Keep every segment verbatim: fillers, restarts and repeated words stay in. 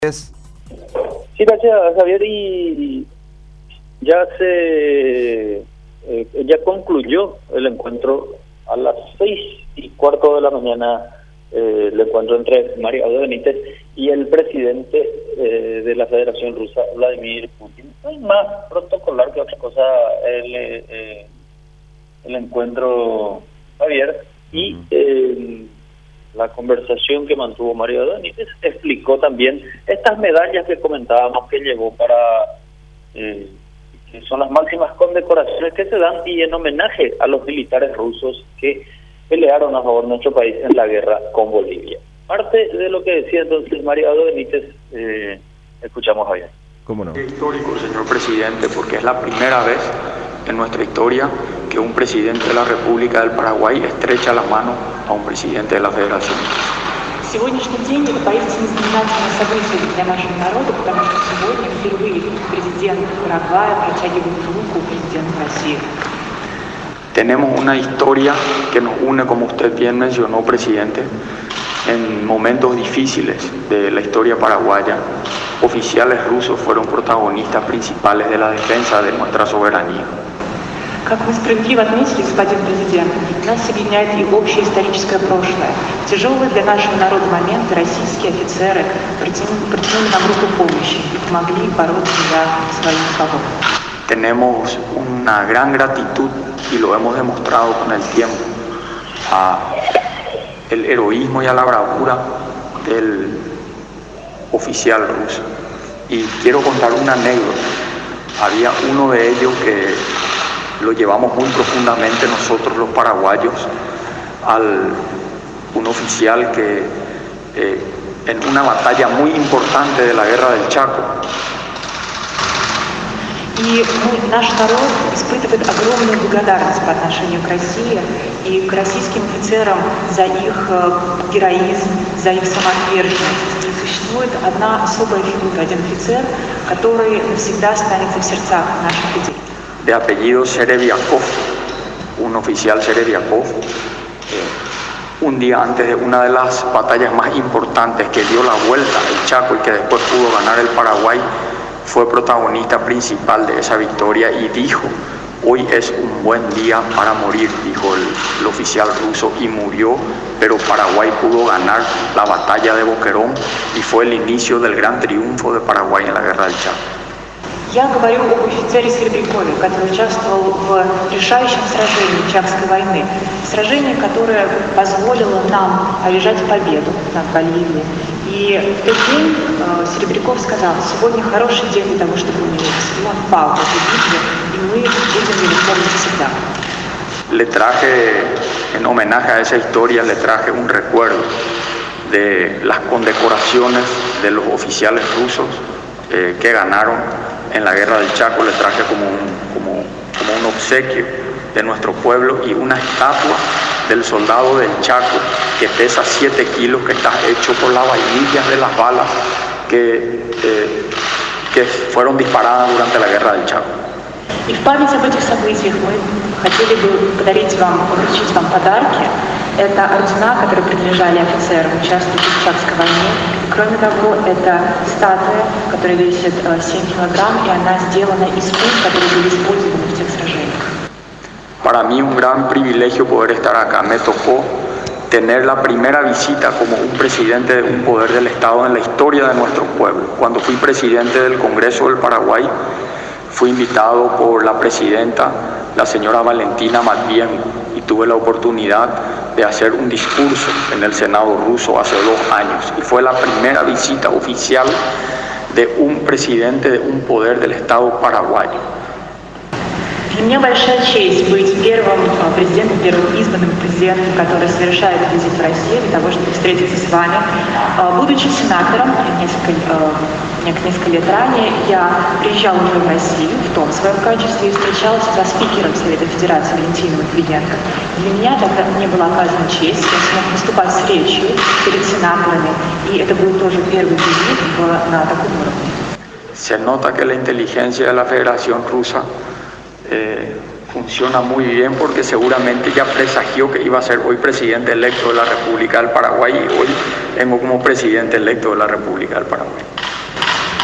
Es... Sí, gracias, Javier, y ya se eh, ya concluyó el encuentro a las seis y cuarto de la mañana, eh, el encuentro entre Mario Benítez y el presidente eh, de la Federación Rusa, Vladimir Putin. No hay más protocolar que otra cosa el, eh, el encuentro, Javier, y eh, la conversación que mantuvo Mario Benítez explicó también estas medallas que comentábamos que llevó para, eh, que son las máximas condecoraciones que se dan y en homenaje a los militares rusos que pelearon a favor de nuestro país en la guerra con Bolivia. Parte de lo que decía entonces Mario Benítez, eh, escuchamos a bien. ¿Cómo no? Es histórico, señor presidente, porque es la primera vez en nuestra historia que un presidente de la República del Paraguay estrecha la mano a un presidente de la Federación. Сегодняшний день это поистине знаменательное событие для нашего народа, потому что сегодня впервые президент Парагвая протягивает руку президенту России. Tenemos una historia que nos une, como usted bien mencionó, presidente, en momentos difíciles de la historia paraguaya. Oficiales rusos fueron protagonistas principales de la defensa de nuestra soberanía. Как вы справедливо отметили, господин президент, нас соединяет и общее историческое прошлое. Тяжелые для нашего народа моменты российские офицеры протянули нам руку помощи и помогли бороться за свою свободу. Tenemos una gran gratitud, y lo hemos demostrado con el tiempo, a el heroísmo y a la bravura del oficial ruso. Y quiero contar una anécdota. Había uno de ellos que lo llevamos muy profundamente nosotros los paraguayos, al un oficial que eh, en una batalla muy importante de la guerra del Chaco. И мы, наш народ испытывает огромную благодарность по отношению к России и к российским офицерам за их героизм, за их самоотверженность. И существует одна особая фигура, один офицер, который навсегда останется в сердцах наших людей. De apellido Serebiakov, un oficial Serebiakov, eh, un día antes de una de las batallas más importantes que dio la vuelta al Chaco y que después pudo ganar el Paraguay, fue protagonista principal de esa victoria y dijo: hoy es un buen día para morir, dijo el, el oficial ruso, y murió, pero Paraguay pudo ganar la batalla de Boquerón y fue el inicio del gran triunfo de Paraguay en la guerra del Chaco. Я говорю об офицере Серебрякове, который участвовал в решающем сражении Чакской войны. Сражение, которое позволило нам одержать победу над Боливией. И в тот день э, Серебряков сказал: сегодня хороший день для того, чтобы умереть. И он пал в этой битве, и мы будем его помнить всегда. Le traje, en homenaje a esa historia, le traje un recuerdo de las condecoraciones de los oficiales rusos eh, que ganaron en la guerra del Chaco. Le traje como un, como, como un obsequio de nuestro pueblo y una estatua del soldado del Chaco que pesa siete kilos, que está hecho por las vainillas de las balas que, eh, que fueron disparadas durante la guerra del Chaco. И в память об этих событиях мы хотели бы подарить вам, вручить вам подарки. Это ордена, которые принадлежали офицерам, участвующим в Чакской войне. И, кроме того, это статуя, которая весит семь килограмм, и она сделана из пуль, которые были использованы в тех сражениях. Para mí un gran privilegio poder estar acá. Me tocó tener la primera visita como un presidente de un poder del Estado en la historia de nuestro pueblo. Cuando fui presidente del Congreso del Paraguay, fui invitado por la presidenta, la señora Valentina Matvienko, y tuve la oportunidad de hacer un discurso en el Senado ruso hace dos años. Y fue la primera visita oficial de un presidente de un poder del Estado paraguayo. Для меня большая честь быть первым президентом, первым избранным президентом, который совершает визит в Россию для того, чтобы встретиться с вами. Будучи сенатором несколько, несколько лет ранее, я приезжала уже в Россию в том своем качестве и встречалась со спикером Совета Федерации Валентином Матвиенко. Для меня тогда мне была оказана честь, я смог выступать с речью перед сенаторами, и это был тоже первый визит в, на таком уровне. Se nota que la inteligencia de la Federación Rusa Eh, funciona muy bien, porque seguramente ya presagió que iba a ser hoy presidente electo de la República del Paraguay, y hoy vengo como presidente electo de la República del Paraguay.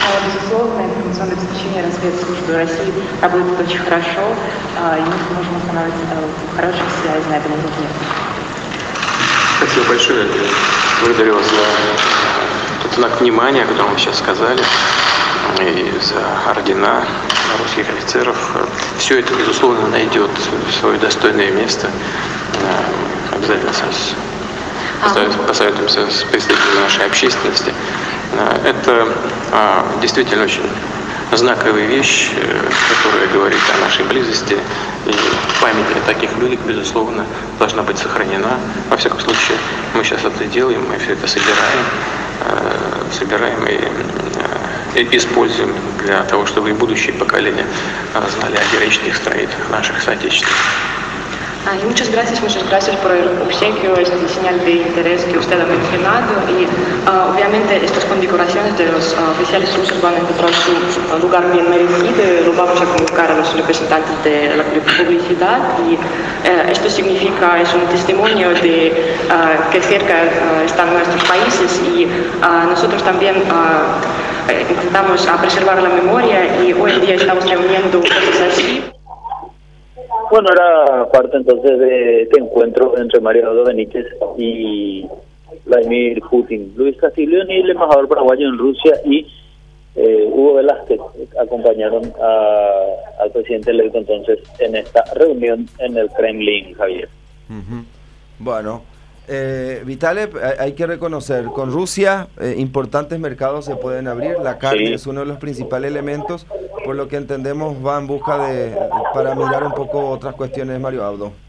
Безусловно, информационное обеспечение разведслужбы России работает очень хорошо, и мы можем устанавливать хорошие связи на этом уровне. Спасибо большое. Благодарю вас за тот знак внимания, о котором вы сейчас сказали, и за ордена русских офицеров. Все это, безусловно, найдет свое достойное место. Обязательно посоветуемся с представителями нашей общественности. Это действительно очень знаковая вещь, которая говорит о нашей близости, и память о таких людях, безусловно, должна быть сохранена. Во всяком случае, мы сейчас это делаем, мы все это собираем, собираем и, и используем для того, чтобы и будущие поколения знали о героических строителях наших соотечественников. Y muchas gracias, muchas gracias por el obsequio, esta señal de interés que usted ha mencionado y uh, obviamente estas condecoraciones de los uh, oficiales rusos van a encontrar su lugar bien merecido y lo vamos a convocar a los representantes de la publicidad y uh, esto significa, es un testimonio de uh, que cerca uh, están nuestros países y uh, nosotros también uh, intentamos uh, preservar la memoria y hoy en día estamos reuniendo cosas así. Bueno, era parte entonces de este encuentro entre Mario Abdo Benítez y Vladimir Putin. Luis Castiglione, el embajador paraguayo en Rusia, y eh, Hugo Velázquez acompañaron a, al presidente electo entonces en esta reunión en el Kremlin, Javier. Uh-huh. Bueno, eh, Vitale, hay que reconocer, con Rusia eh, importantes mercados se pueden abrir, la carne sí. es uno de los principales elementos, por lo que entendemos va en busca de, para mirar un poco otras cuestiones, Mario Abdo.